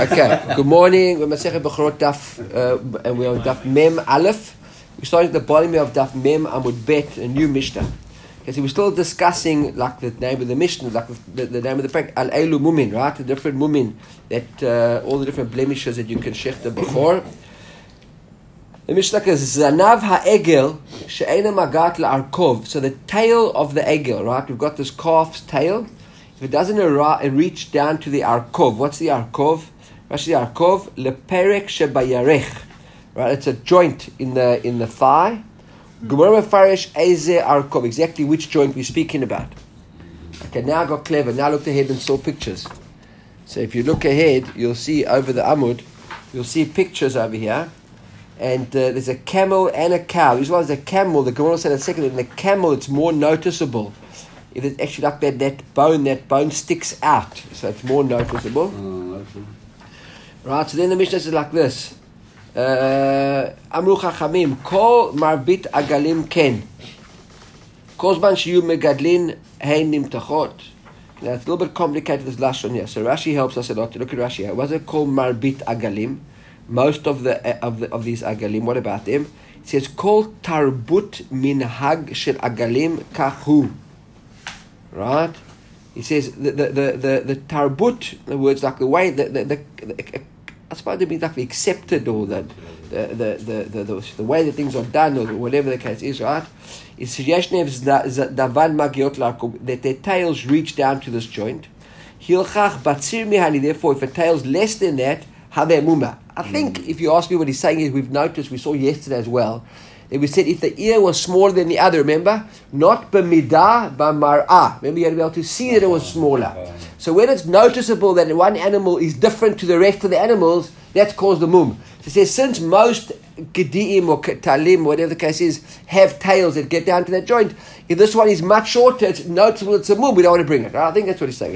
Okay, good morning. We're Masechet Bechorot Daf, and we're on Daf Mem Aleph. We're starting at the bottom of Daf Mem Amud Bet, a new Mishnah. Okay, so we're still discussing like the name of the Mishnah, like the name of the parak, Al Eilu Mumin, right? The different Mumin, that all the different blemishes that you can shech the Bechor. The Mishnah says, Zanav ha'egel she'ena magat la'arkov. So the tail of the egel, right? We've got this calf's tail. If it doesn't reach down to the arkov, what's the arkov? Actually, arkov leperek shebayarech, right? It's a joint in the thigh. Gemara mefarish eze arkov, exactly which joint we're speaking about. Okay, now I got clever. Now I looked ahead and saw pictures. So if you look ahead, you'll see over the amud, you'll see pictures over here, and there's a camel and a cow. Usually, there's a camel. The Gemara said a second. In the camel, it's more noticeable. If it's actually like that bone sticks out, so it's more noticeable. Okay. Right, so then the Mishnah says like this. Amru Chachamim, Kol Marbit Agalim Ken. Kol Zman Shiyu Megadlin Hein Nimtachot. Now it's a little bit complicated, this lashon here. So Rashi helps us a lot to look at Rashi here. What's it called Marbit Agalim? Most of these Agalim, what about them? It says, Kol Tarbut Minhag Shel Agalim Kahu. Right? He says the tarbut, the words like the way I suppose it means like the accepted or the way that things are done or whatever the case is, right? It's that their tails reach down to this joint. Therefore, if a tail's less than that, I think if you ask me what he's saying is, we've noticed, we saw yesterday as well, that we said if the ear was smaller than the other, remember? Not b'midah, b'mar'ah. Remember, you had to be able to see that it was smaller. So when it's noticeable that one animal is different to the rest of the animals, that's called the mum. So it says, since most gedi'im or talim, whatever the case is, have tails that get down to that joint, if this one is much shorter, it's noticeable it's a mum, we don't want to bring it. Right? I think that's what he's saying.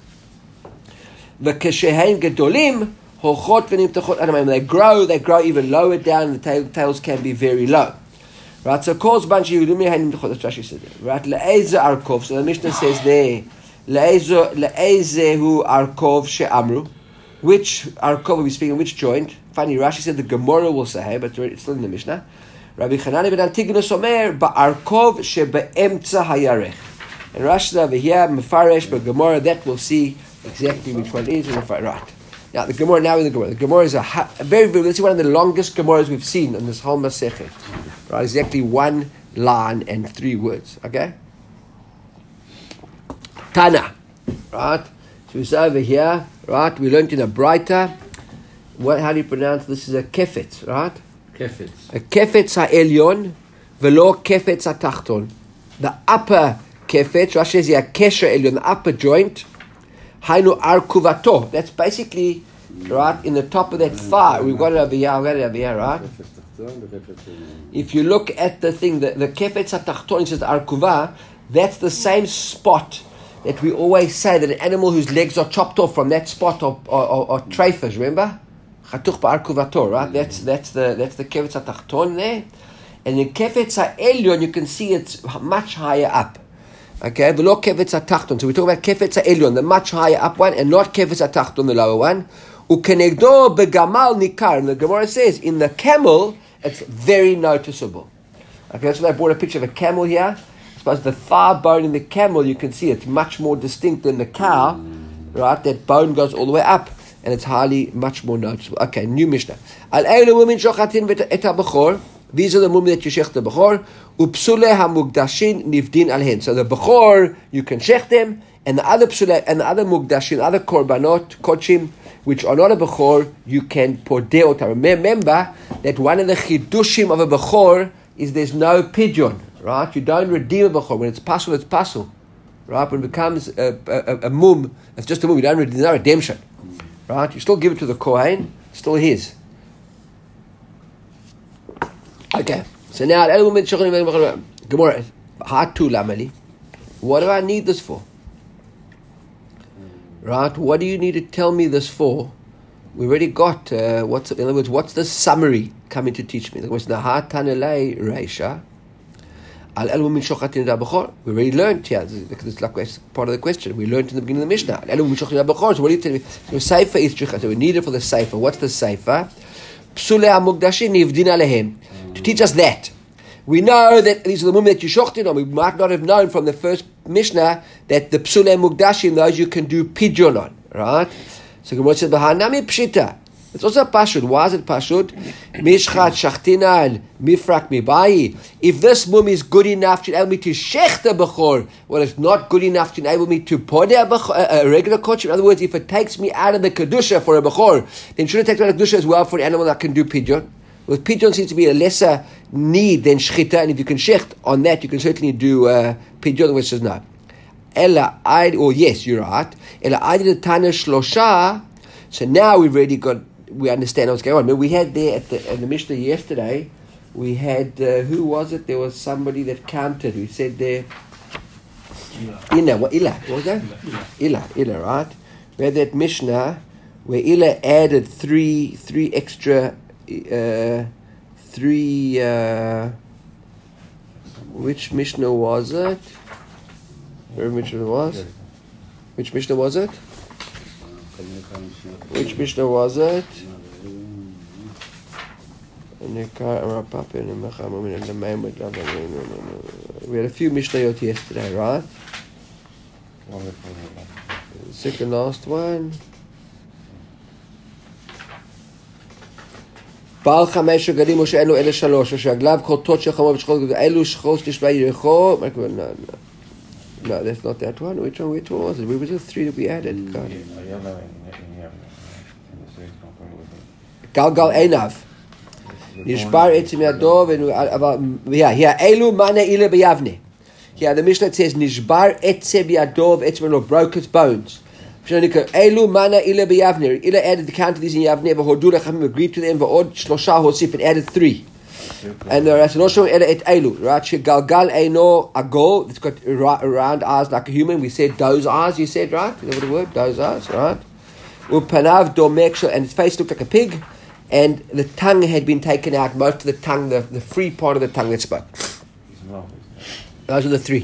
V'keshehein gedolim, when they grow even lower down, the tails can be very low. Right, so calls bunch of that's Rashi said. Right, le'eze arkov. So the Mishnah says there, le'ezehu arkov she'amru. Which arkov are we speaking? Which joint? Funny, Rashi said the Gemara will say, but it's still in the Mishnah. Rabbi Chanani ben Antigonus omer ba'arkov she'be'emtza hayarech. And Rashi over here, mefaresh, but Gemara that we'll see exactly which one is. Right. Now the Gemara. The Gemara is a very, this is one of the longest Gemaras we've seen in this whole Masechet. Right, exactly one line and 3 words. Okay. Tana. Right. So it's over here. Right. We learned in a Braita. How do you pronounce this? Is a kefetz. Right. Kefetz. A kefetz ha'elyon, velo kefetz ha'tachton. The upper kefetz. Rashi says here kesher elyon, the upper joint. Hainu arkuvato. That's basically right in the top of that thigh. We've got it over here. Right? If you look at the thing, the kefetz hatachton, it says arkuva. That's the same spot that we always say that an animal whose legs are chopped off from that spot are treifas. Remember, chatuch ba'arkuvato. Right? That's the kefetz hatachton there. And in kefetz ha'elyon, you can see it's much higher up. Okay, v'lo kefetz hatachton. So we talk about kefetz ha'elyon, the much higher up one, and not kefetz hatachton, the lower one. Ukenegdo begamal nikar. And the Gemara says in the camel, it's very noticeable. Okay, that's why I brought a picture of a camel here. I suppose the thigh bone in the camel, you can see it's much more distinct than the cow. Right, that bone goes all the way up, and it's much more noticeable. Okay, new Mishnah. Al eilu women shochatin et ha'bechor. These are the mum that you shech the bechor. Upsule hamugdashin nivdin alhen. So the bechor you can shech them, and the other psule and the other mugdashin, other korbanot kochim, which are not a bechor, you can podeh otam. Remember that one of the chidushim of a bechor is there's no pidyon. Right? You don't redeem a bechor. When it's pasul, it's pasul. Right? When it becomes a mum, it's just a mum. You don't redeem. There's no redemption. Right? You still give it to the kohen. It's still his. Okay, so now Gemara, what do I need this for? Right, what do you need to tell me this for? We already got in other words, what's the summary coming to teach me? It was the Hatanelei Reisha. Al elu min shochatin b'chor. We already learned here. It's like part of the question. We learned in the beginning of the Mishnah. Al elu min shochatin b'chor. So what do you tell me? So Seifa is tricha. So we need it for the Seifa. What's the Seifa? Psulei hamukdashim nivdin alehem. To teach us that. We know that these are the women that you shochtin on. We might not have known from the first Mishnah that the psulei mukdashim, those you can do pidyon on. Right? So Gemara says, "B'hanami pshita." It's also pashut. Why is it pashut? Mishchat shachtinal mifrak mibayi. If this mum is good enough to enable me to shech the bechor, well, it's not good enough to enable me to pod a regular kodesh. In other words, if it takes me out of the kedusha for a bechor, then should it take out of the kedusha as well for an animal that can do pidyon? Well, pidyon seems to be a lesser need than shchita, and if you can shecht on that, you can certainly do pidyon, which is no. Ella, yes, you're right. Ella, I did a tana shlosha. So now we've already got. We understand what's going on. But we had there at the Mishnah yesterday, we had, who was it? There was somebody that counted. We said there, Ila. What was that? Ila, right? We had that Mishnah where Ila added three extra, which Mishnah was it? Remember which Mishnah was? Which Mishnah was it? Which Mishnah was it? We had a few Mishnayot yesterday, right? The second last one. בעל חמש רגלים או שאלו אלה שלוש, או שהגלב קורטות של חמור ושחול, אלו שחוס תשמע יריחו. No, that's not that one. Which one was it? We were just three that we added. Galgal Einav. Nishbar etzim yadov. Here, Elu mana ila b'yavne. Here, the Mishnah says, Nishbar etzim yadov, etzim yadov, broke its bones. Elu mana ila b'yavne. Ila added the count of these in Yavne, v'hodu lechamim agreed to them, v'od shlosha hosif, it added 3. And the Rashi ela et elu, right? Galgal eino agol. It's got round eyes like a human. We said those eyes. You said right? Is that what the word? Those eyes, right? Upanav domek, and its face looked like a pig, and the tongue had been taken out. Most of the tongue, the free part of the tongue that spoke. Those are the 3.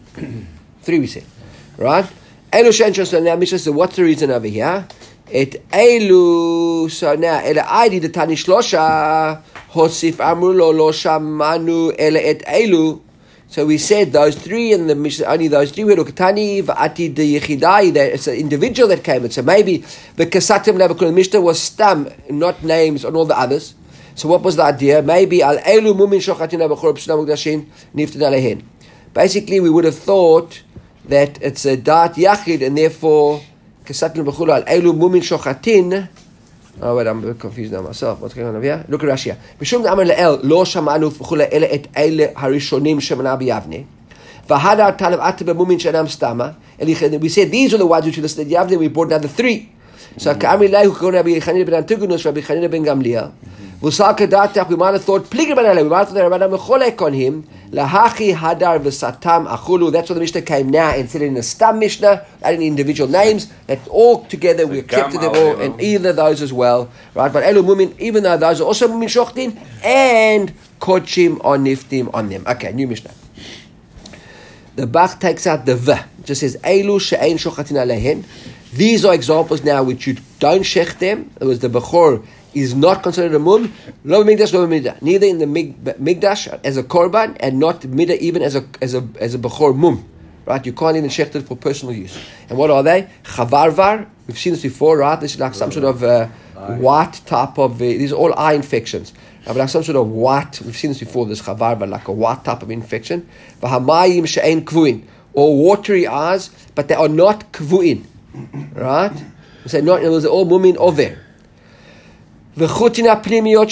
3 we said, right? Elu shenshos. So now Mishnah says, what's the reason over here? Et elu. So now ela aidi the tani shlosha. Hosif amru lo shamanu ele et elu. So we said those 3, and the Mishnah only those 3. We look tani va'ati de yechidai. It's an individual that came in. So maybe the kasatim levakul Mishnah was stam, not names on all the others. So what was the idea? Maybe al elu mumin shochatin abachor b'shnam mukdashin nifted alehen. Basically, we would have thought that it's a dat yachid, and therefore kasatim levakul al elu mumin shochatin. Oh wait, I'm a bit confused now myself. What's going on over here? Look at Rashi. Mishum d'amar le'el lo shamanu v'chule ele et eile harishonim shemana b'yavne v'hadar talav ate b'mumin shenam stama. And we said these are the ones which we listed Yavne. We brought down the 3. So ka'amri lehu k'kon Rabbi Chanina ben Antigonus, Rabbi Chanina ben Gamliel. V'sal kedatach, we might have thought Pligir ben Alei. We might have thought that Rabbanan mecholek on him. Lahachi hadar v'satam achulu. That's why the Mishnah came now and said in the Stam Mishnah, adding individual names, that all together we kept them all, and either those as well, right? But elu mumin, even though those are also mumin shochtin, and kodshim or niftim on them. Okay, new Mishnah. The Bach takes out the v. It just says elu she'ein shochatin alehen. These are examples now which you don't shech them. It was the bechor is not considered a mum, lo migdash, lo midah. Neither in the migdash as a korban, and not midah even as a bechor mum. Right? You can't even shecht it for personal use. And what are they? Chavarvar. We've seen this before, right? This is like some sort of white type of. These are all eye infections. But like some sort of white. We've seen this before. This chavarvar, like a white type of infection. V'hamayim she'ein kvuin, or watery eyes, but they are not kvuin. Right? So not. It was all mumin over. We saw this, right?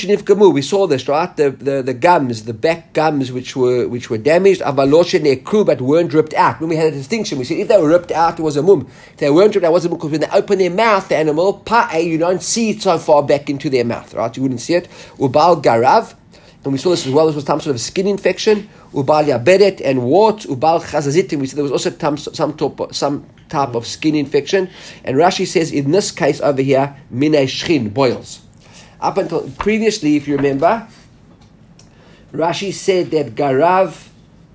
The gums, the back gums, which were damaged, but weren't ripped out. When we had a distinction, we said if they were ripped out, it was a mum. If they weren't ripped out, it was a mum, because when they open their mouth, the animal, you don't see it so far back into their mouth, right? You wouldn't see it. Ubal garav, and we saw this as well. This was some sort of skin infection. Ubal yabedet and warts. Ubal chazazitim. We said there was also some type of skin infection. And Rashi says in this case over here, minei shchin, boils. Up until previously, if you remember, Rashi said that garav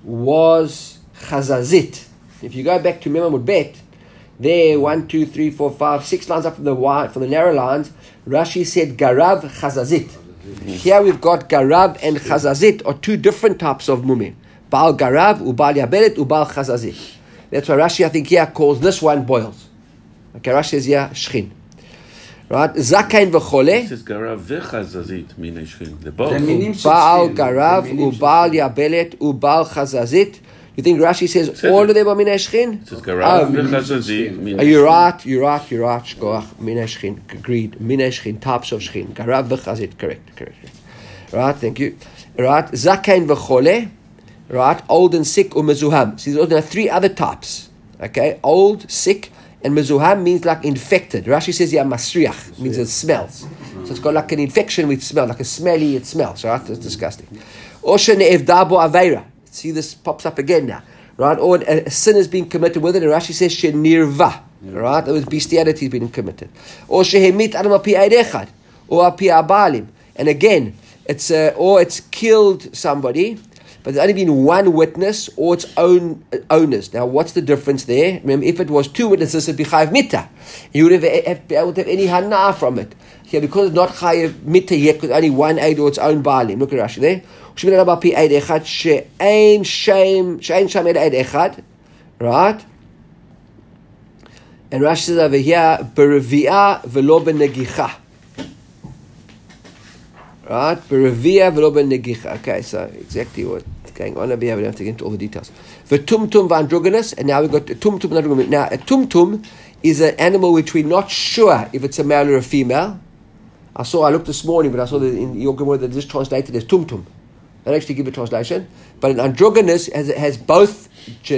was chazazit. If you go back to Mem Amud Bet, there 1, 2, 3, 4, 5, 6 lines up from the narrow lines, Rashi said garav chazazit. Here we've got garav and chazazit are two different types of mumim. Baal garav, ubal yabelet, ubal chazazit. That's why Rashi, I think, here calls this one boils. Okay, Rashi says here shchin. Right? Zakain v'chole. This is garav v'chazazit minei shchin. The both. Baal garav, ubal yabelet, ubal chazazit. You think Rashi says all of them are minei shchin? It says garav v'chazazit minei shchin. You're right. Shkoach, minei shchin. Agreed. Minei shchin, types of shchin. Garav v'chazazit, correct. Right, thank you. Right, zakain v'chole. Right, old and sick or mezuham. See, there are 3 other types. Okay, old, sick, and mezuham means like infected. Rashi says yeah, masriach means it smells. So it's got like an infection with smell, like a smelly, it smells. Right, it's disgusting. Or shene'evda bo aveira. See, this pops up again now. Right, or a sin has been committed with it, and Rashi says shenirva. Right, there was bestiality being committed. Or shehemit adam api eidechad, or api abalim. And again, it's killed somebody. But there's only been one witness or its own owners. Now, what's the difference there? Remember, if it was 2 witnesses, it'd be chayiv mita. You wouldn't be able to have any hana from it. Here, because it's not chayiv mita yet, because only one aid or its own balim. Look at Rashi there. She'ein shame eid echad. Right? And Rashi says over here, berevi'ah velo benegicha. Right? Berevi'ah velo benegicha. Okay, so exactly what going on over here, we don't have to get into all the details. V'tumtum v'androgynous, and now we've got tumtum and androgynous. Now, a tumtum is an animal which we're not sure if it's a male or a female. I looked this morning, but I saw that in your Gemara that this translated as tumtum. They don't actually give a translation. But an androgynous has both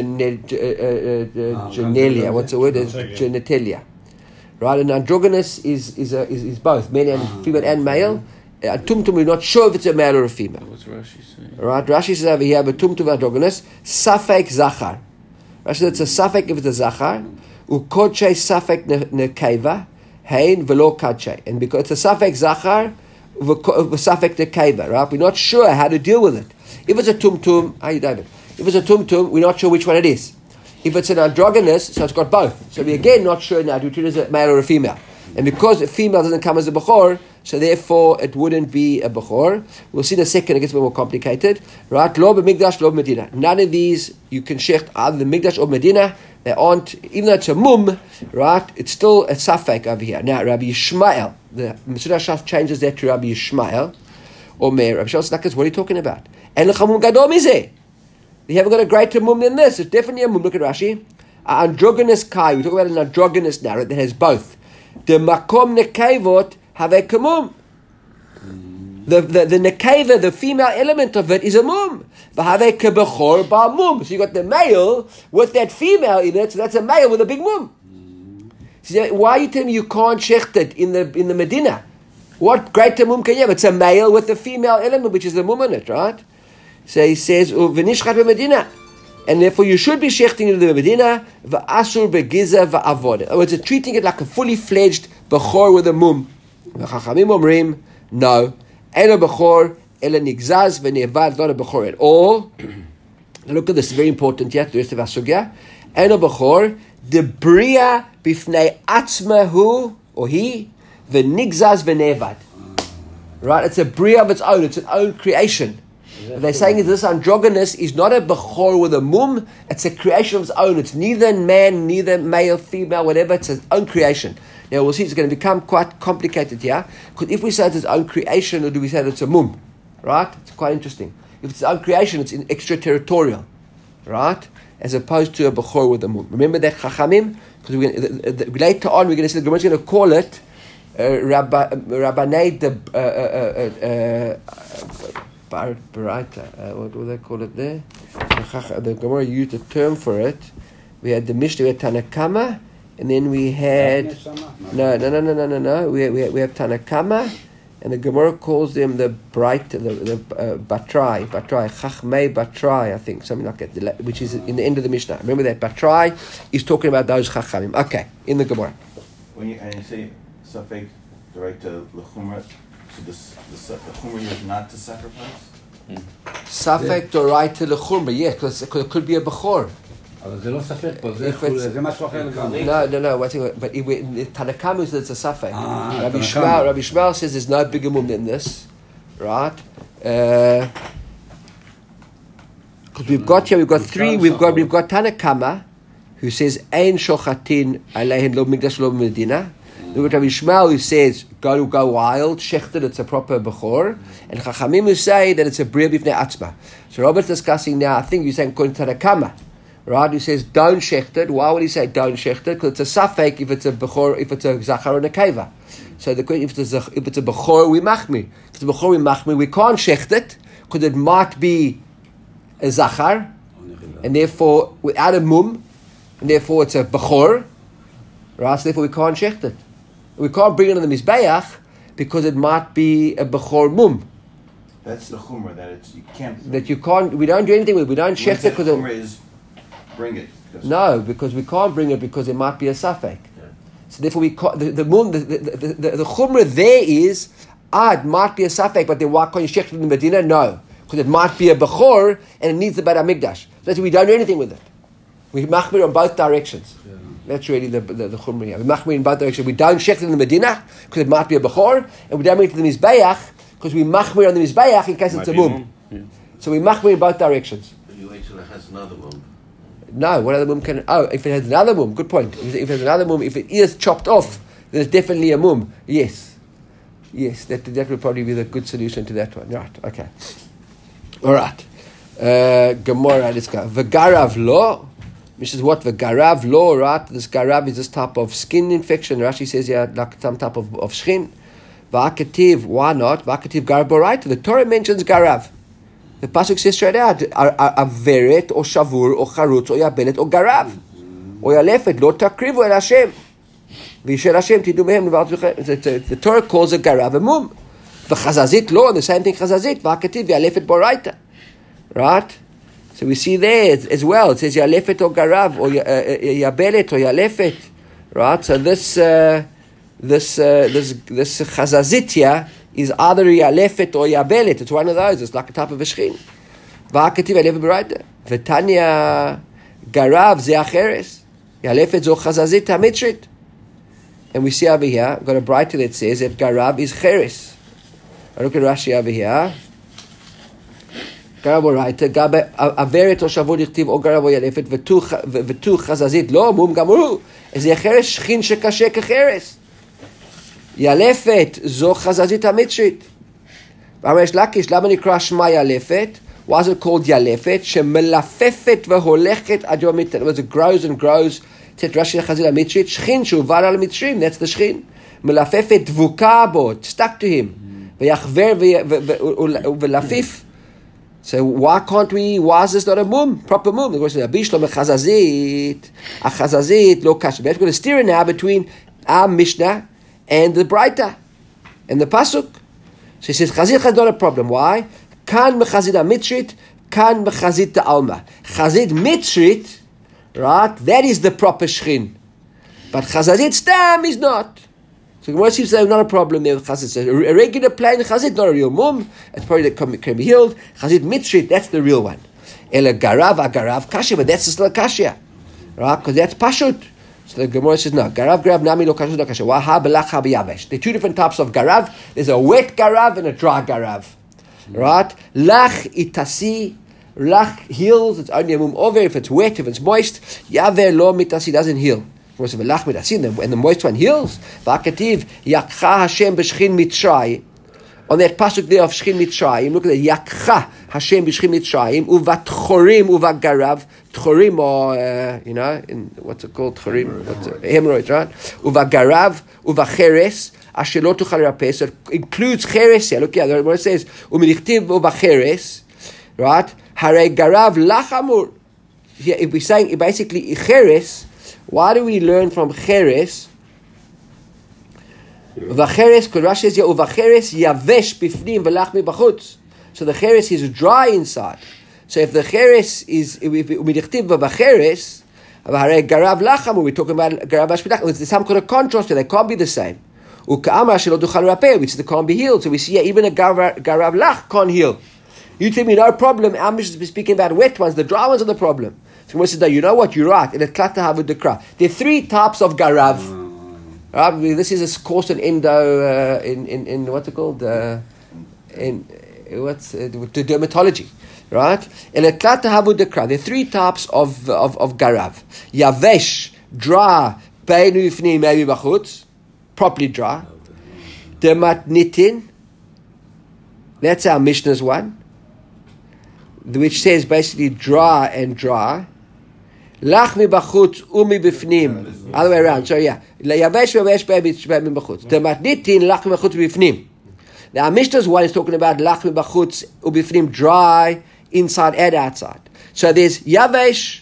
genelia. What's the word? Is genitalia. Right? An androgynous is both male and female and male. A tumtum, we're not sure if it's a male or a female. What's Rashi saying? Right, Rashi says over here, but tumtum androgynous, safek zachar. Rashi says it's a safek if it's a zachar, ukodche safek nekeva, hein velo kadche. And because it's a safek zachar, safek nekeva, right? We're not sure how to deal with it. If it's a tumtum, how you David? If it's a tumtum, we're not sure which one it is. If it's an androgynous, so it's got both. So we're again not sure now, do we treat it as a male or a female? And because a female doesn't come as a bechor, so therefore it wouldn't be a bechor. We'll see in a second, it gets a bit more complicated. Right? Lo b'migdash, lo b'medina. None of these you can shecht either the migdash or medina. They aren't, even though it's a mum, right? It's still a safek over here. Now, Rabbi Yishmael, the Mesudah Shaf changes that to Rabbi Yishmael, or Meir. Rabbi Shal Snakas, what are you talking about? En l'chamum gadol mizeh. You haven't got a greater mum than this. It's definitely a mum. Look at Rashi. Androgynous kai. We talk about an androgynous now, right? That has both. The makom nekevot have a kamum. The nekeva, the female element of it, is a mum. V'havei kebechor ba mum. So you got the male with that female in it. So that's a male with a big mum. So why are you telling me you can't shecht it in the Medina? What greater mum can you have? It's a male with a female element, which is the mum in it, right? So he says, v'nishchat b'Medina. And therefore you should be shechting in the Medina, v'asur begiza v'avod. In other words, treating it like a fully fledged bechor with a mum. V'chachamim omrim, no. Ela bechor, ela nigzaz v'nevad, not a bechor at all. Now look at this, very important yet, the rest of our sugya. Ela bechor, the bria bifnei atzmahu, or he, v'nigzaz v'nevad. Right, it's a bria of its own, it's an own creation. They're saying that this androgynous is not a bechor with a mum, it's a creation of its own. It's neither man, neither male, female, whatever, it's its own creation. Now we'll see it's going to become quite complicated here, because if we say it's its own creation, or do we say that it's a mum? Right? It's quite interesting. If it's its own creation, it's extraterritorial. Right? As opposed to a bechor with a mum. Remember that Chachamim? Because later on we're going to say, the Gemara is going to call it Rabbanei Baraita, what do they call it there? The Gemara used a term for it. We had the Mishnah, we had Tanakama, and then we had no. We have Tanakama, and the Gemara calls them the Batrai, Chachmei Batrai, I think, something like that, which is in the end of the Mishnah. Remember that Batrai is talking about those Chachamim. Okay, in the Gemara. When you say Safek direct to the Chumrah, so the Chumrah is not to sacrifice? Safek Doraita Lechumra, yes, because it could be a Bechor. אבל זה לא ספק פה, זה משהו אחר לגמרי. No, but Tanakama says it's a Safek. Rabbi Shmuel says there's no bigger mum than this, right? Because we've got three, we've got Tanakama, who says, Ein shochatin aleihen lo migdash lo medina. We've got Rabbi Shmuel who says, go wild, shechted, it's a proper bechor. And Chachamim who say that it's a bria b'fnei atzma. So Robert's discussing now, I think you're saying according to Tanakama, right? Who says, don't shechted. Why would he say don't shechted? Because it's a safek if it's a bechor, if it's a zachar and a keva. So the question, if it's a bechor, we machmir. If it's a bechor, we machmir. We can't shecht it, because it might be a zachar, and therefore, without a mum, and therefore it's a bechor, right? So therefore we can't shecht it. We can't bring it on the mizbeach because it might be a bechor mum. That's the chumrah, you can't. That you can't. We don't do anything with it. We don't shecht it because the chumrah is bring it. No, because we can't bring it because it might be a safek. Yeah. So therefore we can't. The chumrah there is it might be a safek, but then why can't you shecht it in the Medina? No. Because it might be a bechor and it needs the Beit HaMikdash. That's why we don't do anything with it. We machmir on both directions. Yeah. That's really the chumrah here. We machmir in both directions. We don't shecht it in the Medina because it might be a bechor, and we don't bring it to the mizbeach because we machmir on the mizbeach in case it's a mum. Yeah. So we machmir in both directions. You wait till it has another mum. No, what other mum can? Oh, if it has another mum, good point. If it has another mum, if it is chopped off, then it's definitely a mum. Yes, that would probably be the good solution to that one. Right? Okay. All right. Gemara, let's go. V'garav lo, which is what v'garav lo, right? This garav is this type of skin infection. Rashi says here, like some type of shchin. V'aketiv, why not? V'aketiv garav boraita. The Torah mentions garav. The pasuk says straight out, averet or shavur or charutz or yabelet or garav or yalefet lo takrivu el Hashem. V'yishel Hashem tidu mehem levarot. The Torah calls a garav a mum. V'chazazit lo, and the same thing chazazit. V'aketiv yalefet boraita. Right? So we see there as well. It says yalefet or garav or yabelet or yalefet. Right? So this chazazit here is either yalefet or yabelet. It's one of those. It's like a type of a shchin. V'aketiv yalefet boraita. V'tanya garav ze acheres. Yalefet zo chazazit hamitrit. And we see over here, I've got a brighter that says that garav is cheres. I look at Rashi over here. Garav boraita, averet or shavur dichtiv or garav or yalefet v'tu chazazit lo mum gamuru. Is the cheres shchin shekashe kecheres. Yalefet zo chazazit hamitrit. V'amesh lakish lama nikra shma yalefet. Why is it called yalefet? Shemelafefet v'holechet ad yom mitzvah. In other words, it grows and grows. Said Rashi chazazit hamitrit. Shchin shuvar al mitrim. That's the shchin. Melafefet dvuka bo. Stuck to him. V'yachver v'lafif. So why is this not a mum? Proper mum. The question is, Abishlo mechazazit. A chazazit lo kasha. We're going to steer now between our Mishnah and the Braita and the Pasuk. So he says, chazit is not a problem. Why? Kan mechazit ha-mitrit, kan mechazit ha-alma. Chazit mitrit, right? That is the proper shchin. But chazazit stam is not. So Gemara seems to have not a problem there with chazit. A regular plain chazit, not a real mum. It's probably that can be healed. Chazit mitrit, that's the real one. Ela garav kasha, but that's still a kasha, right? Because that's pashut. So the Gemara says no. Garav nami lo kasha lo kasha. Waha belach ha biyavesh. There are two different types of garav. There's a wet garav and a dry garav, right? Lach itasi. Lach heals. It's only a mum over if it's wet. If it's moist, yaver lo mitasi doesn't heal. And the moist one heals. V'akativ yakcha Hashem b'shchin mitzrayim. On that pasuk there of shchin mitzrayim, look at that. Yakcha Hashem b'shchin mitzrayim uvatchorim uvagarav. Tchorim are in what's it called? Tchorim, hemorrhoids, right? Uvagarav uvacheres asher lo tuchal rapeh. So it includes cheres here. Look here. The Gemara says umilichtiv uvacheres, right? Harei garav lachamur. Here, if we're saying basically cheres. Why do we learn from cheres? Uvacheres, because Rashi says, uvacheres yavesh bifnim v'lach mibachutz. So the cheres is dry inside. So if the cheres is umidichtiv v'vacheres, garav lachamu, we're talking about garav ashpidach. There's some kind of contrast there. They can't be the same. Uka'amar shelo duchal rapeh, which is they can't be healed. So we see even a garav lach can't heal. You tell me no problem. Our Mishnah is speaking about wet ones. The dry ones are the problem. So Gemara says, no, you know what? You're right. There are three types of garav. This is a course in endo, in what's it called? The dermatology, right? There are three types of garav. Yavesh, dry, beinu ifni maybe bachutz, properly dry. Dematnitin, that's our Mishnah's one, which says basically dry and dry. Lach mi bachutz umi bifnim. Other way around. So yeah, yavesh yavesh mi bachutz. Dematnitin lach mi bachutz bifnim. Now our Mishnah's one is talking about lach mi bachutz ubifnim, dry inside and outside. So there's yavesh.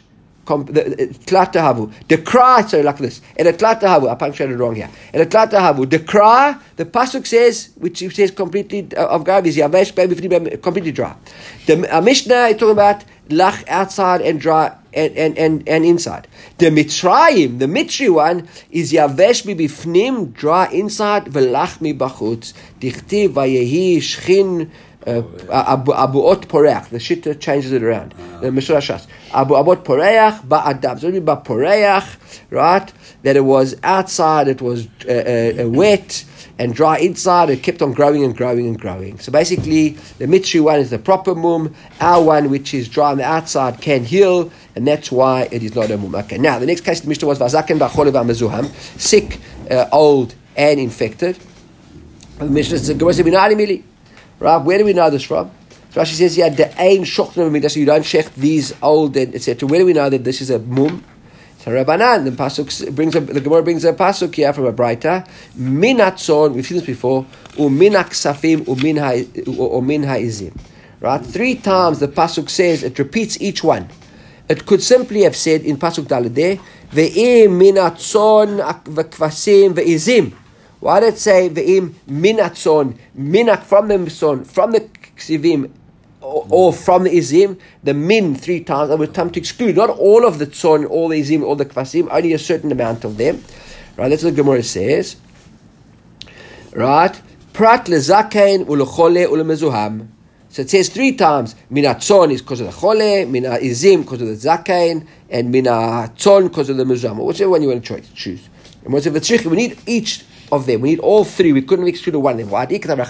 The cry, sorry, like this. And I punctuated it wrong here. And the cry, the pasuk says, which says completely of Garav, is yavesh completely dry. The Mishnah is talking about lach outside and dry and inside. The Mitzrayim, the Mitri one, is yavesh bifnim, dry inside, velach mi bachutz. Dichtiv vayehi shchin. Abuot poreach. The Shitta changes it around. The Meshura Shas. Abuot poreach ba'adam. So only poreach, right? That it was outside, it was wet and dry inside. It kept on growing and growing and growing. So basically, the Mitri one is the proper mum. Our one, which is dry on the outside, can heal, and that's why it is not a mum. Okay. Now the next case the Mishnah was vazaken ba'cholev mezuham, sick, old, and infected. The Mishnah says, right, where do we know this from? So Rashi says here, the ain shochna midas, you don't shecht these old and etc. Where do we know that this is a mum? So Rabbanan, the pasuk the Gemara brings a pasuk here from a Braita. Minatzon, we've seen this before. Uminak safim umin ha'izim. Right, 3 times the pasuk says, it repeats each one. It could simply have said in pasuk daladeh, ve'im minatzon v'kvasim ve'izim. Why did it say ve'im minatzon, minak from the son, from the ksivim, or from the izim, the min 3 times, that was time to exclude not all of the tzon, all the izim, all the kvasim, only a certain amount of them. Right, that's what the Gemara says. Right, prat lezakain ulechole ulemezuham. So it says 3 times, minatzon is because of the chole, mina izim because of the zakain, and minatzon because of the mezuham. Whichever one you want to choose. And what's the trick? We need each of them. We need all 3. We couldn't exclude one of them. Why?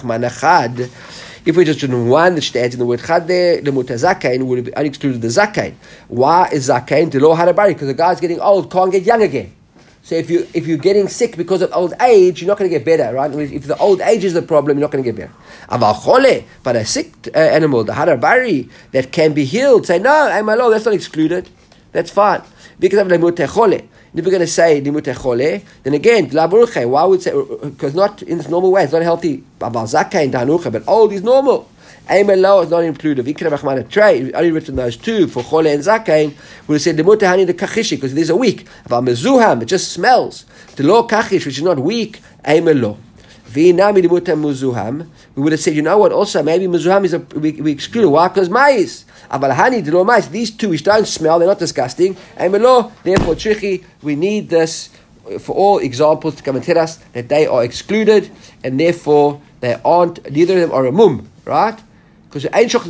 If we just do one that adds in the word chad there, the mutazakain would have excluded the zakain. Why is zakain to lo harabari? Because the guy's getting old, can't get young again. So if you're getting sick because of old age, you're not going to get better, right? If the old age is the problem, you're not going to get better. Aval chole, but a sick animal, the harabari, that can be healed, say no, my Lord, that's not excluded. That's fine. Because of the mutachole. If we're going to say limutei chole, then again, why would say, because not in its normal way, it's not healthy. But old is normal. Aimelo is not included. Only written those 2 for chole and zakain. We would have said limutei hani the kachishi because these are weak. But mezuham, it just smells. The lo kachish, which is not weak, aimelo. V'inami limutei muzuham. We would have said, you know what? Also, maybe mezuham is we exclude. Why? Because mais. These 2 which don't smell, they're not disgusting. Therefore, tricky, we need this for all examples to come and tell us that they are excluded, and therefore they aren't. Neither of them are a mum, right? Because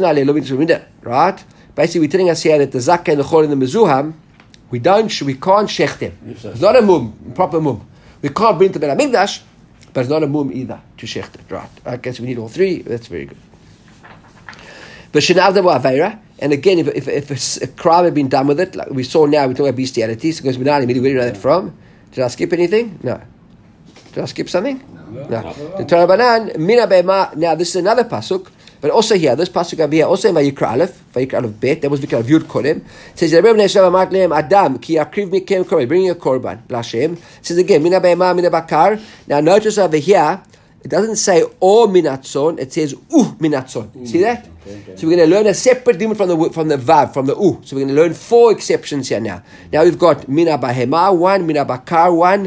right? Basically, we're telling us here that the zakah and the chol and the mezuham, we can't shech them. It's not a mum, proper mum. We can't bring to Beit HaMikdash, but it's not a mum either to shech it, right? Okay, so we need all 3. That's very good. But and again, if a crime had been done with it, like we saw now, we're talking about bestiality, so because we know immediately where you know that from. Did I skip anything? No. Did I skip something? No. The Torah Banan, Mina Be'ema, now this is another pasuk, but also here, this pasuk over here, also in Vayikra Aleph Bet, that was because of Yud Kodem. It says, Adam, ki akriv mikem korban, bringing a korban, Lashem. It says again, Mina Be'ema, Mina Bakar. Now notice over here, it doesn't say or minatzon, it says minatzon. See that? Okay. So we're going to learn a separate limit from the vav, from the So we're going to learn 4 exceptions here now. Now we've got mina bahema 1, mina bakar 1,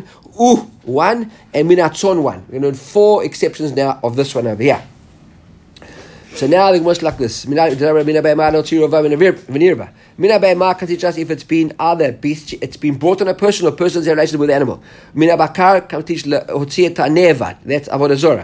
1, and minatzon 1. We're going to learn 4 exceptions now of this one over here. So now it was like this. If it's been other beasts, it's been brought on a person or person's relation with the animal. That's avodah zorah.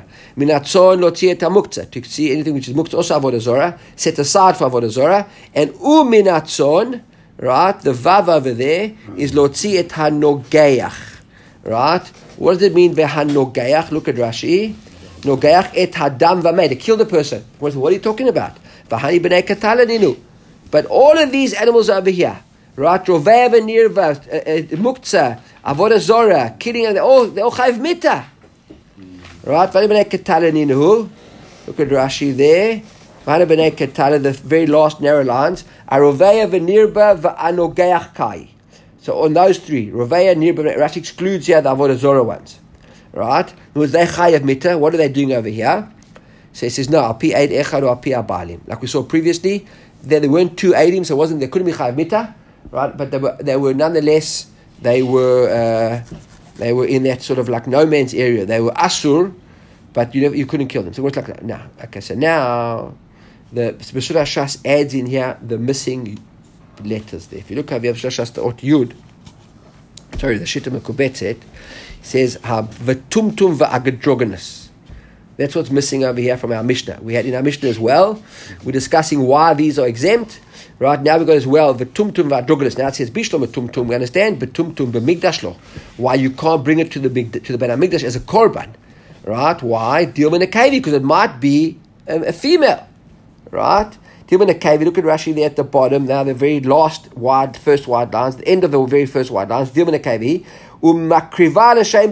To see anything which is muktzah, also avodah zorah, set aside for avodah zorah. And uminatzon, right, the vav over there is lotzi et hanogeach. Right? What does it mean v'hanogeach? Look at Rashi. Nogeach et hadam v'mei, to kill the person. What are you talking about? V'hani b'nei katalaninu. But all of these animals over here, right? Roveh v'nirva, muktzah, avodah zorah, killing, they're all chayv mita. Right? V'hani b'nei katalaninu. Look at Rashi there. V'hani b'nei katalan, the very last narrow lines. Aroveh v'nirva v'anogeach kai. So on those three, Roveh, nirba, Rashi excludes here the avodah zorah ones. Right? Was they chayav mita? What are they doing over here? So he says, no, api eid echad or api abalim. Like we saw previously, there weren't two eidim, so they couldn't be chayav mita, right? But they were nonetheless, they were in that sort of like no man's area. They were asur, but you couldn't kill them. So what's like that? No. Okay, so now the B'Shur Hashas adds in here the missing letters there. If you look at the B'Shur Hashas, the Ot Yud, sorry, the Shittim Kubetzet, says v'tumtum v'agdrogenus. That's what's missing over here from our Mishnah. We had in our Mishnah as well. We're discussing why these are exempt. Right now we got as well v'tumtum v'agdrogenus. Now it says bishlo v'tumtum. We understand v'tumtum v'migdashlo. Why you can't bring it to the Ben HaMikdash as a korban. Right? Why? Deal with a kavi, because it might be a female. Right? Deal with a kavi. Look at Rashi there at the bottom. Now the very first wide lines, the end of the very first wide lines. Deal with a kavi. You bring it as a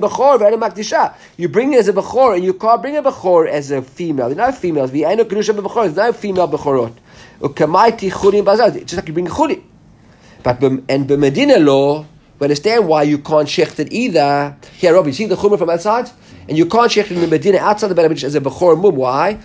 bechor, and you can't bring a bechor as a female. There are no females. There's no female bechorot. It's just like you bring a chuli. But Medina law, we understand why you can't shecht it either. Here, Robbie, you see the chumrah from outside? And you can't shecht it in the Medina outside the Ben HaMikdash as a bechor mum. Why?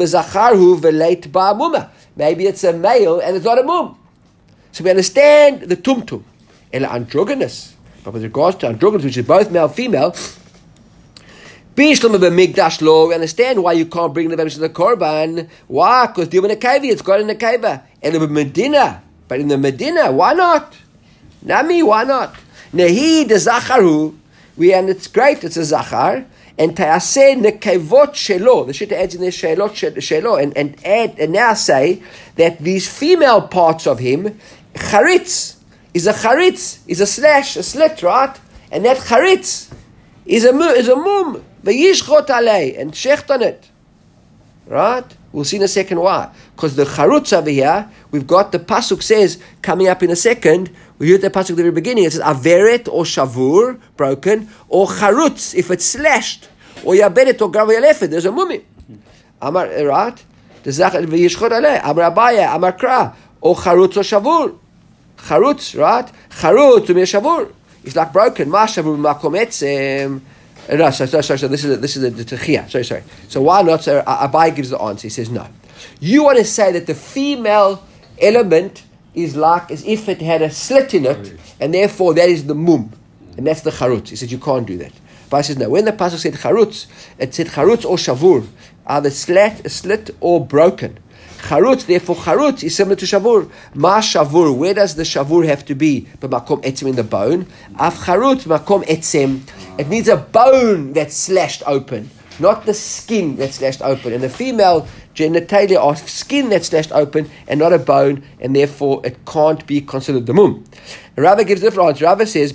Maybe it's a male and it's not a mum. So we understand the tumtum. Ela androgynous. But with regards to androgynous, which is both male and female, we understand why you can't bring the baby to the korban. Why? Because deal with a kavi, it's got in the kava. And in Medina, but in the Medina, why not? Nami, why not? Nehi de zacharu, and it's great, it's a zachar. And ta'aseh nekevot shelo, the shita adds in there shelo, and now say that these female parts of him, charitz, is a slash, a slit, right? And that charitz is a mum, v'yishchot alei, and shecht on it, right? We'll see in a second why. Because the charutz over here, we've got the pasuk says, coming up in a second, we heard the pasuk at the very beginning, it says averet or shavur, broken, or charutz, if it's slashed, or yaberet or gav yalefet, there's a mummy. Amar, right? The zachar v'yishchot alei, amar abaya, amar kra, or charutz or shavur. Charutz, right? Charutz to be a shavur. It's like broken. Ma shavur makom etzem. No, sorry. This is the techia. Sorry. So why not? So Abai gives the answer. He says no. You want to say that the female element is like as if it had a slit in it, and therefore that is the mum, and that's the charutz. He said you can't do that. But he says no. When the pasuk said charutz, it said charutz or shavur, either slit or broken. Charutz, therefore, charutz is similar to shavur. Ma shavur, where does the shavur have to be? But makom etzem in the bone. Af charutz, makom etzem. It needs a bone that's slashed open, not the skin that's slashed open. And the female genitalia are skin that's slashed open and not a bone, and therefore it can't be considered the mum. Rava gives a different answer. Rava says,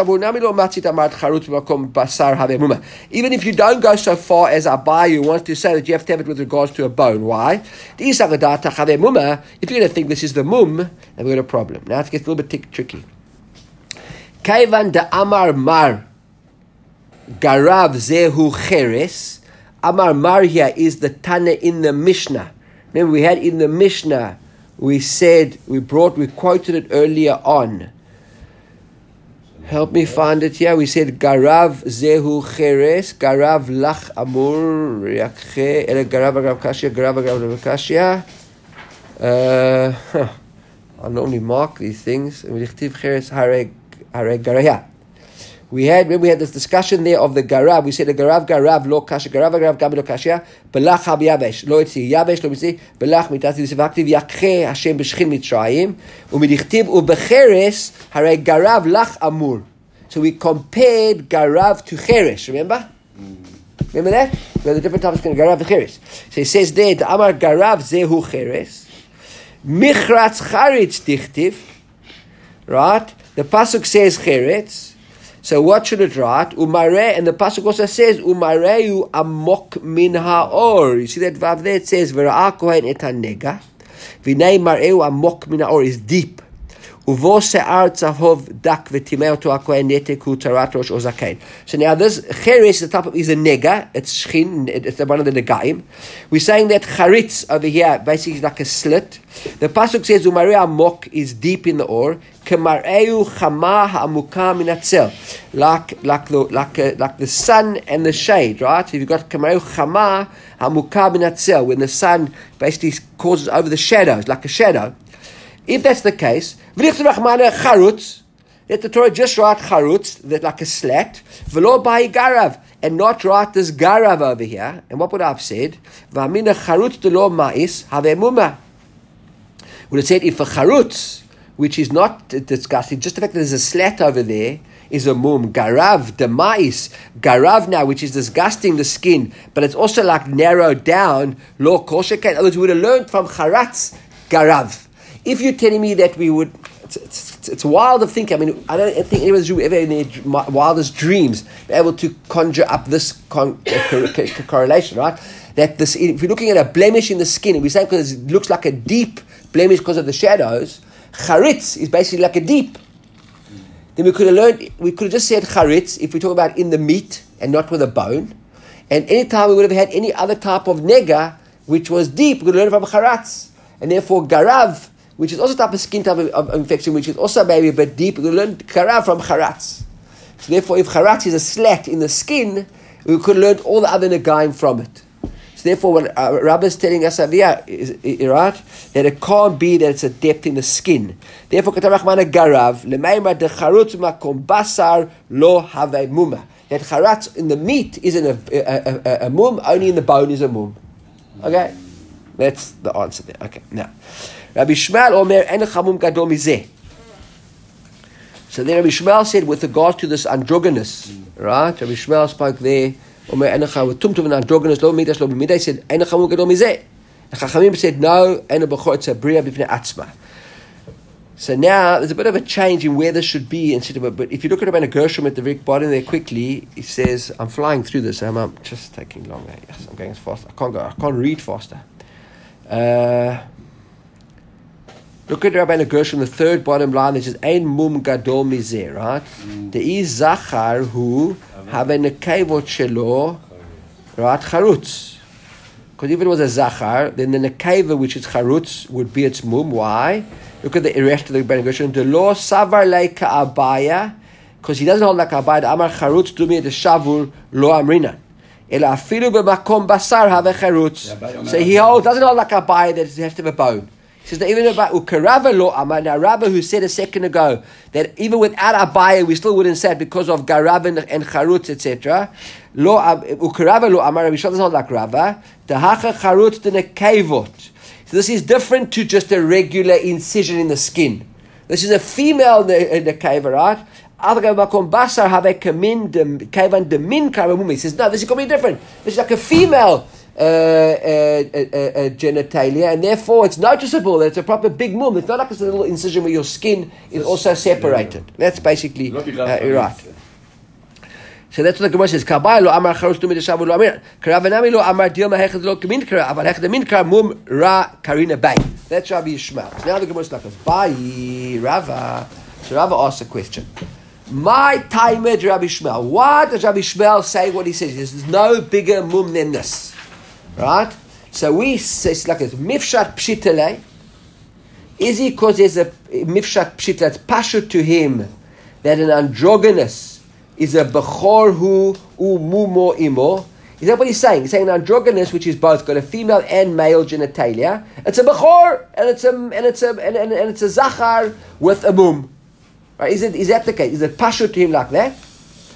even if you don't go so far as Abayu wants to say that you have to have it with regards to a bone. Why? If you're going to think this is the mum, then we've got a problem. Now it gets a little bit tricky. Kaivan da amar mar garav zehu cheres. Amar mar here is the Tana in the Mishnah. Remember we had in the Mishnah, we quoted it earlier on. Help me find it here. We said Garav Zehu Cheres, Garav Lach Amur Yakhe, Ele Garav Garav Kashya, Garav Garav Kashya. I normally mark these things. We We had this discussion there of the garav. We said the garav lo kasha, garav gabi lo kasha, belach hab yavesh, lo etzi yavesh, lo mitzi, belach mitati v'sivaktiv yakhe Hashem b'shchin mitzrayim, u'midichtiv u'becheres, harei garav lach amur. So we compared garav to cheres, remember? Remember that? We have the different types of garav and cheres. So he says there, the amar garav zehu cheres, michratz charitz dichtiv, right? The pasuk says cheretz. So what should it write? Umare, and the pasuk also says umareu amok min haor. You see that vav there? It says v'ra'ah kohen et hanega. V'nei mareu amok min haor is deep. Uvo se'ar tzavov dak v'timei oto hakohen netek hu tarat rosh ozakain. So now this cheres, the top of is a nega. It's shchin. It's one of the negaim. We're saying that charitz over here basically is like a slit. The pasuk says umareu amok is deep in the or. Kemareu chama ha'amuka min hatzel, like the sun and the shade, right? So you've got kemareu chama ha'amuka min hatzel, when the sun basically causes over the shadows, like a shadow. If that's the case, charutz, let the Torah just write charutz, that like a slat, v'lo bai garav, and not write this garav over here. And what would I have said? V'amina charutz de lo ma'is have muma. Would have said if a charutz, which is not disgusting, just the fact that there's a slat over there is a mum. Garav, demais, garav now, which is disgusting, the skin, but it's also like narrowed down, lo koshek. In other words, we would have learned from charatz, garav. If you're telling me that we would, it's wild of thinking. I mean, I don't think anyone's ever in their wildest dreams be able to conjure up this correlation, right? That this, if you're looking at a blemish in the skin, and we're saying because it looks like a deep blemish because of the shadows, charitz is basically like a deep. Then we could have just said charitz if we talk about in the meat and not with a bone. And any time we would have had any other type of nega, which was deep, we could learn from charatz. And therefore garav, which is also a type of skin type of infection, which is also maybe a bit deep, we could learn garav from charatz. So therefore if charatz is a slat in the skin, we could learn all the other negaim from it. Therefore, what Rabbi is telling us here is right, that it can't be that it's a depth in the skin. Therefore, garav lemeimar de charutz makom basar lo have muma. That charatz in the meat isn't a mum, only in the bone is a mum. Okay, that's the answer there. Okay, now Rabbi Shmuel omer en chamum gadol mizeh. So then Rabbi Shmuel said with regard to this androgynous, right? Rabbi Shmuel spoke there. Omer enacha with tumtum and androgynous lo midas lo b'midah. Said enacha mu gadol mizeh. The Chachamim said no, ena b'chor it's a bria b'pnei atzma. So now there's a bit of a change in where this should be instead of. But if you look at Rabbeinu Gershom at the very bottom there quickly, he says, "I'm flying through this. I'm just taking longer. Yes, I'm going as fast. I can't read faster." Look at Rabbeinu Gershom, the third bottom line. It says, "Ein mum gadol mizeh." Right? The is zachar who have a nekevot shelo, right? Charutz. Because if it was a zachar, then the nekeva, which is charutz, would be its mum. Why? Look at the rest of the Rabbeinu Gershom. The law savar leika abaya, because he doesn't hold like abaya. The amar charutz dumi the shavur lo amrinan. Ela afilu b'makom basar have charutz. So he doesn't hold like abaya that it has to have a bone. He says that even about Ukarava lo amar, now Rabba who said a second ago that even without abaya we still wouldn't say it because of garav and charutz etc. Lo Ukarava lo amar, we doesn't hold like Rabba. The hacha charutz the nekevot. So this is different to just a regular incision in the skin. This is a female nekeva, right? Basar have a kamin kevan de min karamumi. He says no, this is completely different. This is like a female genitalia, and therefore it's noticeable that it's a proper big mum. It's not like it's a little incision where your skin is also separated. That's basically right. So that's what the Gemara says. Kabay lo amar charutz dumi deshavu lo amir. Karavanami lo amar dilma hechad lo kamin kara. Aval hechad min kara mum ra karina bay. That's Rabbi Yishmael. Now the Gemara is like this. Bayi Rava. So Rava asks a question. My timed Rabbi Yishmael. Why does Rabbi Yishmael say what he says? There's no bigger mum than this. Right? So we say it's like this. Mifshat pshitale. Is he because there's a mifshat pshitale? It's pashut to him that an androgynous is a bechor hu mumo imo. Is that what he's saying? He's saying an androgynous, which is both got a female and male genitalia. It's a bechor and it's a zachar with a mum. Right? Is that the case? Is it pashut to him like that?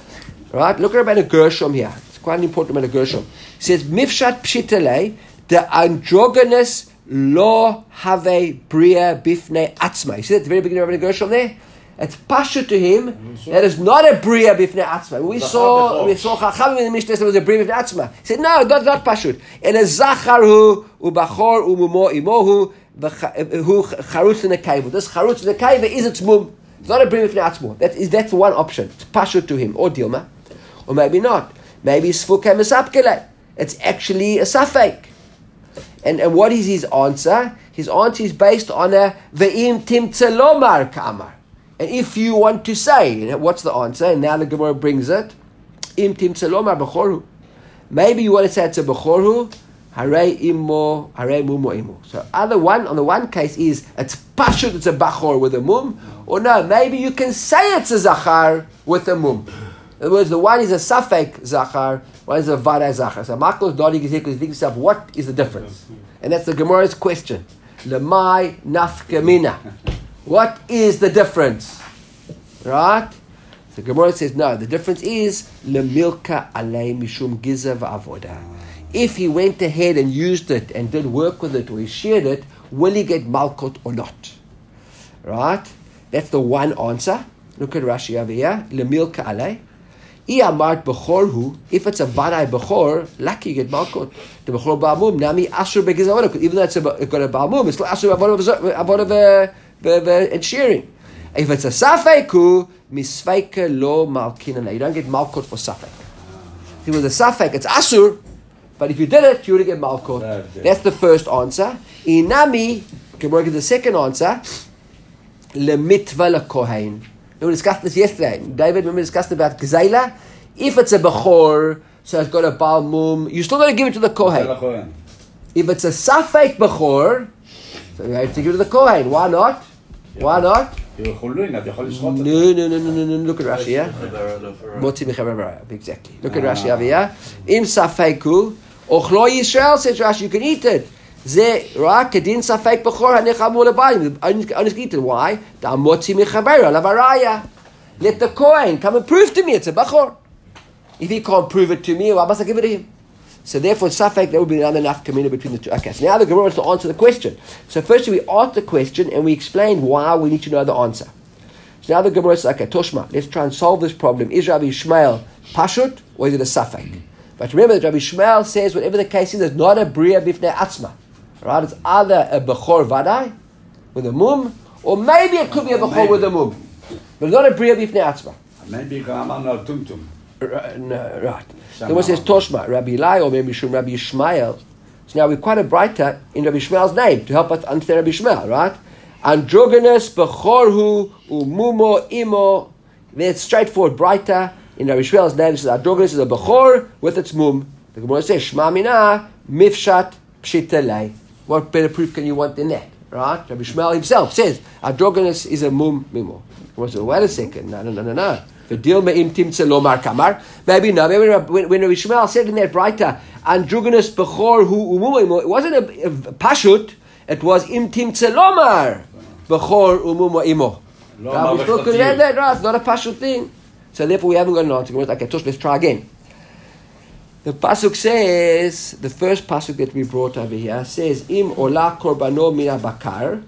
Right? Look at Rabbeinu Gershom here. It's quite important Rabbeinu Gershom. He says, Mifshat pshitale, the androgynous lo have bria bifnei atzma. You see at the very beginning of Rabbeinu Gershom there? It's pasha to him that is not a bria bifnei atzma. We saw Chachamim in the Mishnah, there was a bria bifnei atzma. He said, no, not pashut. And a zachar hu, ubachor, umumo, imohu, hu charutz in the kaiva. This charutz in the kaiva is its mum. It's not a bria bifnei atzma. That's one option. It's pashut to him, or dilma. Or maybe not. Maybe sfuka mesapkele. It's actually a safek. And what is his answer? His answer is based on a ve'im timtzelomar kamar. And if you want to say, what's the answer? And now the Gemara brings it. Im timtzelomar b'chorhu. Maybe you want to say it's a b'chorhu. Hare immo, hare mumo immo. So on the one case is it's pashut, it's a bachor with a mum. Or no, maybe you can say it's a zachar with a mum. In other words, the one is a safek zachar, one is a vada zachar. So Maklos nodding his head because he thinks himself, what is the difference? And that's the Gemara's question. Lemai nafka mina. What is the difference? Right? So Gemara says, no, the difference is lemilka alei mishum giza v'avoda. If he went ahead and used it and did work with it or he shared it, will he get malkut or not? Right? That's the one answer. Look at Rashi over here. Lemilka alei. If it's a vadai bechor, lucky you get malkut. The bechor ba'amum nami asur begizavoda. Even though it's got a ba'amum, it's still asur avoda and sharing. If it's a safeku, misfeike lo malkinana. You don't get malkut for safek. If it was a safek, it's asur. But if you did it, you would get malkut. That's the first answer. Inami, Gemara gives the second answer. Lemitva lekohen. We discussed this yesterday. David, remember we discussed about Gzeila? If it's a Bechor, so it's got a Baal Mum, you still got to give it to the Kohen. If it's a Safek Bechor, so you have to give it to the Kohen. Why not? Why not? No. Look at Rashi here. Exactly. Look at Rashi over here. Im Safeku, Ochlo Yisrael, says Rashi, you can eat it. Ze ra kedin safek bechor hanechamur lebayim. Only eat it. Why? Da motzi mechaber alavaraya. Let the Kohen come and prove to me it's a bechor. If he can't prove it to me, why must I give it to him? So therefore, safek, there will be another enough community between the two. Okay, so now the Gemara wants to answer the question. So first we asked the question and we explained why we need to know the answer. So now the Gemara says, okay, Toshma, let's try and solve this problem. Is Rabbi Ishmael pashut or is it a safek? But remember that Rabbi Ishmael says whatever the case is, it's not a bria bifnei atzma. Right? It's either a bechor vadai with a mum, or maybe it could be a bechor with a mum, but not a bria bifnei atzma. Maybe no tumtum. No, right. So what says Toshma, Rabbi Eli, or maybe Rabbi Ishmael. So now we're quite a brighter in Rabbi Ishmael's name to help us understand Rabbi Ishmael, right? Androgynous bechorhu umumo imo. That's straightforward, brighter in Rabbi Ishmael's name. This is androgynous is a bechor with its mum. The Gemara says Shma mina mifshat pshitelei. What better proof can you want than that? Right? Rabbi Ishmael himself says, androgynous is a mum mimo. Wait a second. No. Maybe no. Maybe when Rabbi Ishmael said in that brighter, androgynous bechor hu umumo, it wasn't a pashut, it was im timtzelomar bechor umumo imo. We still could read that, right? It's not a pashut thing. So therefore we haven't got an answer. Okay, let's try again. The pasuk says, the first pasuk that we brought over here says, Im ola korbano mina bakar,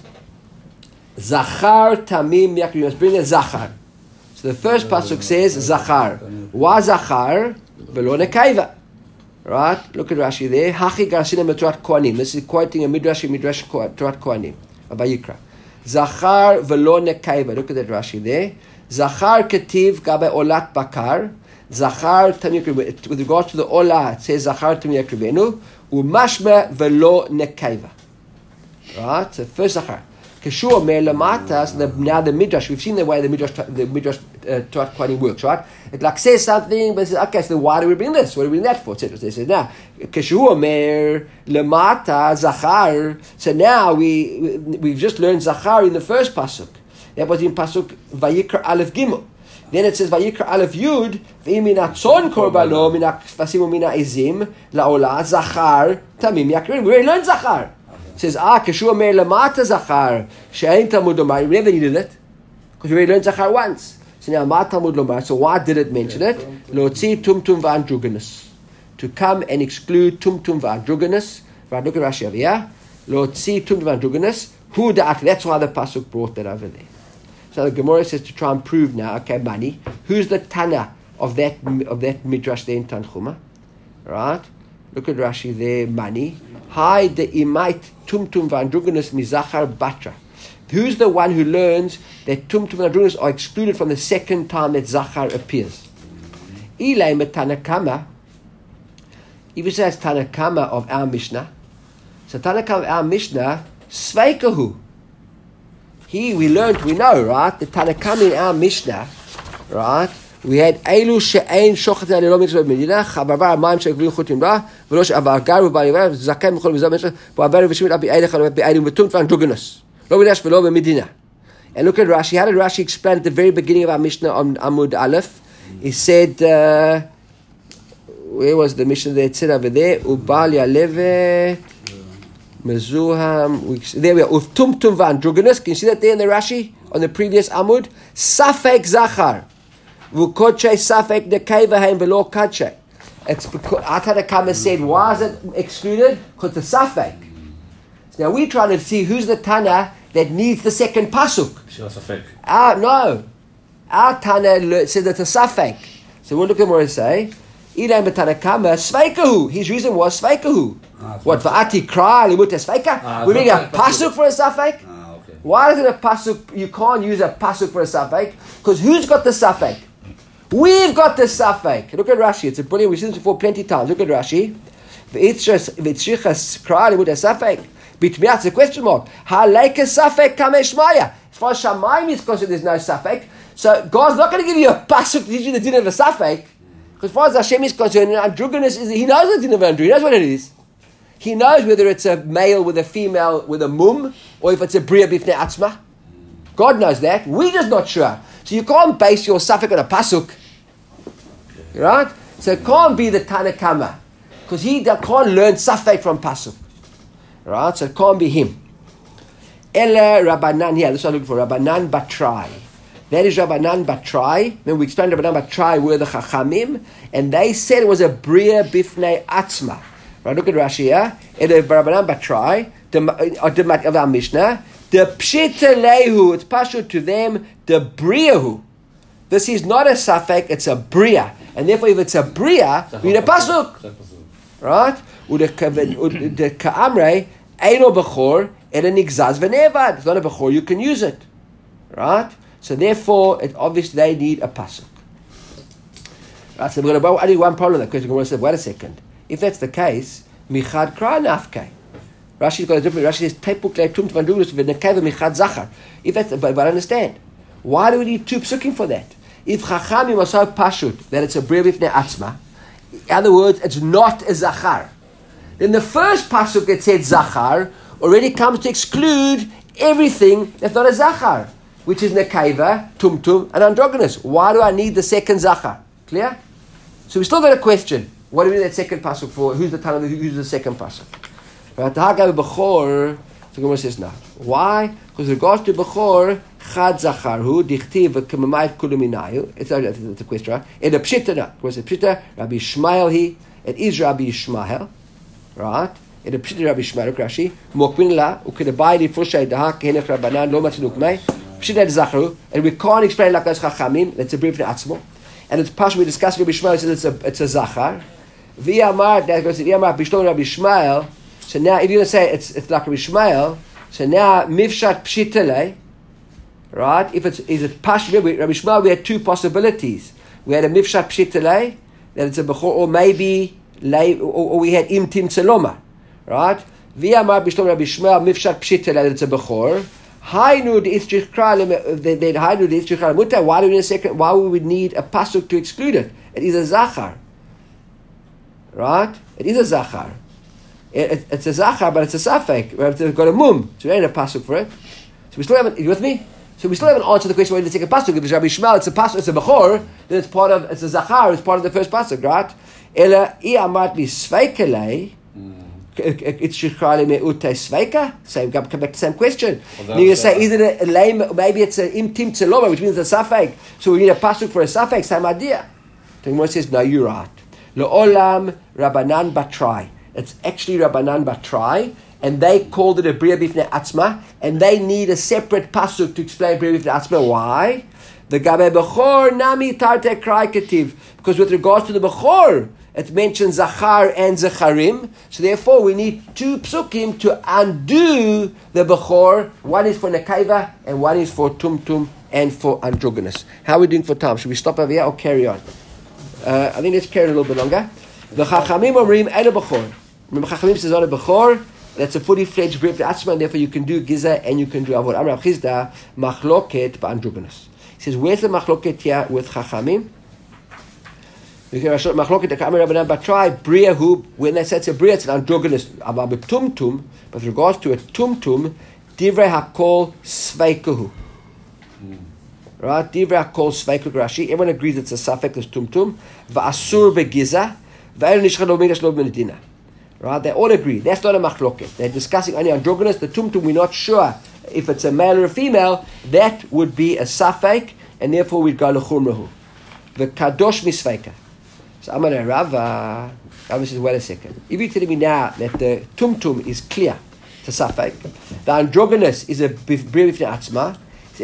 zachar tamim yakri. Let's bring a zachar. So the first pasuk says zachar. Why zachar? Velo nekaiva. Right? Look at Rashi there. Hachi garsina metrat kohanim. This is quoting a midrash Torah kohanim. Vayikra. Zachar velo nekaiva. Look at that Rashi there. Zachar ketiv gabe olat bakar. Zachar tamim yakrivenu. With regards to the olah, it says Zachar tamim yakrivenu. Umashma velo nekaiva. Right? So first Zachar. Keshua me lamata. So now the midrash. We've seen the way the midrash Torah Kohanim works, right? It like says something, but it says, okay, so why do we bring this? What do we bring that for? Etc. They say now Keshua me lamata Zachar. So now we've just learned Zachar in the first pasuk. That was in pasuk Vayikra Aleph Gimel. Then it says Vayikra Aleph Yud v'imina tzon korbano mina kfasimu mina ezim laola Zachar tamim yakrin. We already learned Zachar. It says Keshua me lamata Zachar she'ein tamud omai. We never needed it because we already learned Zachar once. So now, Ma Talmud Lomar, so why did it mention it? Lotzi tumtum v'androgenous. To come and exclude tumtum v'androgenous. Right, look at Rashi over here. Lotzi tumtum v'androgenous. Who da'at? That's why the pasuk brought that over there. So the Gemara says to try and prove now, okay, Mani, who's the Tana of that midrash there in Tanchuma? Right? Look at Rashi there, Mani. Hi the imait tumtum v'androgenous mizachar batra. Who's the one who learns that tumtum and androgenous are excluded from the second time that zachar appears? Ilay metanakama. If it says Tanakama of our Mishnah, so Tanakama of our Mishnah, Sveikahu. We know, right? The Tanakama in our Mishnah, right? We had Eilu she'ein shochet le'lo mitzvah b'medina, chabavar amayim she'gvil chutim ra, v'lo she'avar garu b'alivar, v'zaken b'chol mizah mitzvah, v'avar v'shimit abi eidech b'eidim v'tum v'androgenous. Lo b'dash v'lo b'medina. And look at Rashi. How did Rashi explain at the very beginning of our Mishnah on Amud Aleph? He said, where was the Mishnah there? It said over there, Ubal Yalevet, Mezuham. There we are. Tumtum v'androgenous. Can you see that there in the Rashi on the previous Amud? Safek zachar, v'kodshei safek nekeva v'lo kadshei. It's because Atanakama said, why is it excluded? Because the safek. Now we're trying to see who's the Tana that needs the second pasuk. No, our Tana said that it's a safek. So we'll look at what it say. Ilay metanakama sveikahu. His reason was sveikahu. What va'ati kra limut sveika? We make a pasuk for a safek. Okay. Why is it a pasuk? You can't use a pasuk for a safek because who's got the safek? We've got the safek. Look at Rashi. It's a brilliant. We've seen this before plenty of times. Look at Rashi. V'itzichas kra limut safek. Bitmiat. It's a question mark. Ha'leika safek kameshmaya. As far as Shamayim is concerned, there's no safek. So God's not going to give you a pasuk to teach you the din of a safek. Because as far as Hashem is concerned, androgynous is, he knows the din of androgynous. He knows what it is. He knows whether it's a male with a female with a mum, or if it's a bria bifnei atzma. God knows that. We're just not sure. So you can't base your suffix on a pasuk. Right? So it can't be the Tanakama. Because he can't learn suffix from pasuk. Right? So it can't be him. Ella Rabbanan here. This is what I'm looking for. Rabbanan Batrai. That is Rabbanan Batrai. Then we explained Rabbanan Batrai were the Chachamim, and they said it was a bria bifnei atzma. Right, look at Rashi here. In the Rabbanan Batrai, of our Mishnah, the pshita lehu, it's pashut to them, the briahu. This is not a safek, it's a bria. And therefore, if it's a bria, we need a pasuk. Right? The ka'amrei, eino bechor, el nigzaz v'nevad. It's not a bechor, you can use it. Right? So therefore, it obviously they need a pasuk. Right, so we're going to only one problem with that question. We're going to say, wait a second. If that's the case, michad kra nafke. Rashi's got a different. Rashi says tepuk le tum tvandulus v'nekeva michad zachar. If that's, but I understand. Why do we need two psukim for that? If chachamim are so pashut that it's a bria bifnei atzma, in other words, it's not a zachar. Then the first pasuk that said zachar already comes to exclude everything that's not a zachar, which is nekeva, tumtum, and androgynous. Why do I need the second zachar? Clear? So we still got a question. What do we need that second pasuk for? Who's the Tanakh? Who's the second pasuk? Right? The Hagav Bechor. The Gemara says no. Why? Because regards to Bechor, Chad Zacharhu Dichtiv Kemamayit Kuluminayu. It's a question, right? And the Pshita, no. What's the Pshita? Rabbi Ishmael he. It is Rabbi Ishmael, right? And the Pshita Rabbi Ishmael Rashi. Mokbin la ukedabaydi Fushay Dahak Henech Rabbanan Lo Matzinuk May. Pshita Zacharhu, and we can't explain like as Chachamim. That's a brief atzmo. And it's partially we discussed Rabbi Ishmael says it's a Zachar. V'yamar, that goes to V'yamar Bishton Rabbi Ishmael. So now, if you're going to say it's like Rabbi Ishmael, so now mifshat pshitale, right? If it's is it pash Rabbi Ishmael, we had two possibilities. We had a mifshat pshitale, that it's a bechor, or maybe or we had imtim tzeloma, right? V'yamar Bishton Rabbi Ishmael mifshat pshitale, that it's a bechor. Hainu de'itchich kral, then hainu de'itchich kral mutar. Why do we need a second? Why would we need a pasuk to exclude it? It is a zachar. Right? It is a zachar. It's a zachar, but it's a safek. We have got a mum. So we ain't a pasuk for it. So we still haven't, you with me? So we still haven't answered the question whether it's a pasuk. If it's Rabbi Ishmael, it's a pasuk, it's a bechor, then it's a zachar, it's part of the first pasuk, right? Ela I amat li sveikelei, it's shikali me'ute sveika. Same, come back to the same question. Well, You say either a lame, maybe it's a imtim tzeloma, which means a safek. So we need a pasuk for a safek. Same idea. The Gemara says, no, you're right. Le'olam Rabbanan Batrai. It's actually Rabbanan Batrai, and they called it a Bria Bifnei Atzma, and they need a separate pasuk to explain Bria Bifnei Atzma. Why? The Gabe Bechor Nami Tarte Krai Ketiv. Because with regards to the Bechor, it mentions Zachar and Zacharim, so therefore we need two psukim to undo the Bechor. One is for Nekaiva, and one is for Tumtum and for androgynous. How are we doing for time? Should we stop over here or carry on? I think let's carry it a little bit longer. The Chachamim Omrim Ela Bechor. Remember, Chachamim says on a Bechor, that's a fully fledged Brit Atzma, and therefore you can do Giza and you can do Avod. Amar Chizda Machloket Ba'androgynous. He says, where's the Machloket here with Chachamim? Machloket the Kamar Rabbanan Batrai Bria Hu. When they say it's a Bria, it's an androgynous. But Tumtum, but with regards to a Tumtum, Divrei Hakol Sveikuhu. Right? Divrei Hakol Sveikuhu Rashi. Everyone agrees it's a Safek, it's Tumtum. Va'asur begiza. Va'er nishchad lo midash lo medina. Right? They all agree. That's not a Machloket. They're discussing only androgynous. The Tumtum, we're not sure if it's a male or a female. That would be a Safek, and therefore we'd go L'chumrahu. The Kadosh Misveika. So I'm going to Rava says, wait a second. If you're telling me now that the Tumtum is clear, it's a Safek, the androgynous is a Bria Bifnei Atzma,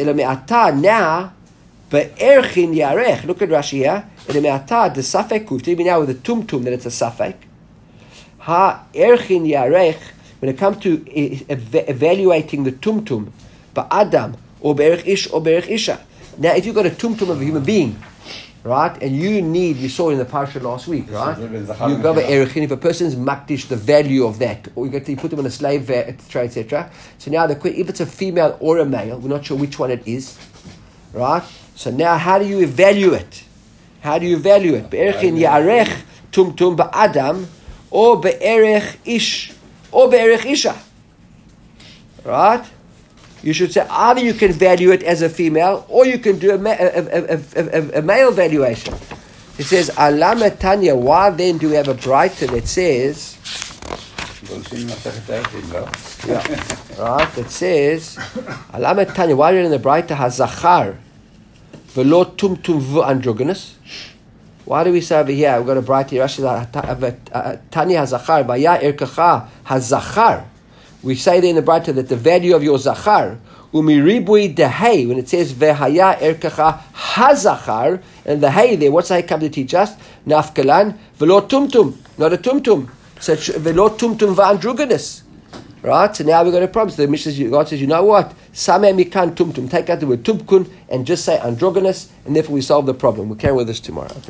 now, Be'erchin Yarech, look at Rashi here, the Safek, you're telling me now with the Tumtum that it's a Safek, Erchin Yarech, when it comes to evaluating the Tumtum, Ba'adam, or Be'erch Ish, or Be'erch Isha. Now, if you've got a Tumtum of a human being, right, and you saw in the parsha last week, right, you go over Erechin, if a person's makdish, the value of that, or you put them on a slave trade, etc. So now, if it's a female or a male, we're not sure which one it is, right? So now, how do you evaluate? Be'erechin Yarech Tumtum Ba'adam, or Be'erech Ish, or Be'erech Isha, right? You should say either you can value it as a female or you can do a male valuation. It says, Alama Tanya, why then do we have a brighter that says, that says, Alama Tanya, why are you in the brighter Hazachar, Velo Tumtum Androgynous? Why do we say over here, we've got a brighter, Tanya Hazachar, Vaya Erkacha Hazachar. We say there in the Braita that the value of your zachar, umiribui dehei, when it says vehaya erkacha hazachar, and the hay there, what's the hay come to teach us? Nafkalan velo tumtum, not a tumtum. So velo tumtum va'androgynous. Right? So now we've got a problem. So the Mishnah, God says, you know what? Sameh mikan tumtum. Take out the word tumkun and just say androgynous, and therefore we solve the problem. We'll carry with us tomorrow.